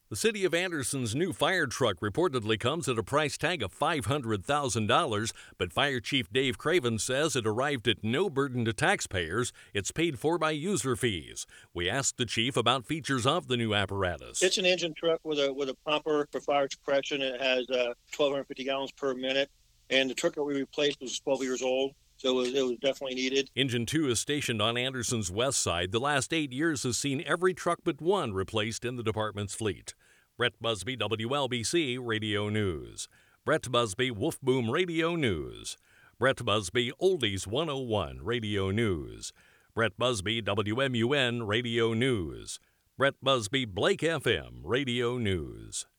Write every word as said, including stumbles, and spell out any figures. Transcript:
The City of Anderson's new fire truck reportedly comes at a price tag of five hundred thousand dollars, but Fire Chief Dave Craven says it arrived at no burden to taxpayers. It's paid for by user fees. We asked the chief about features of the new apparatus. It's an engine truck with a with a pumper for fire suppression. It has uh, twelve fifty gallons per minute, and the truck that we replaced was twelve years old. So it was, it was definitely needed. Engine two is stationed on Anderson's west side. The last eight years has seen every truck but one replaced in the department's fleet. Brett Busby, W L B C Radio News. Brett Busby, Wolf Boom Radio News. Brett Busby, Oldies one oh one Radio News. Brett Busby, W M U N Radio News. Brett Busby, Blake F M Radio News.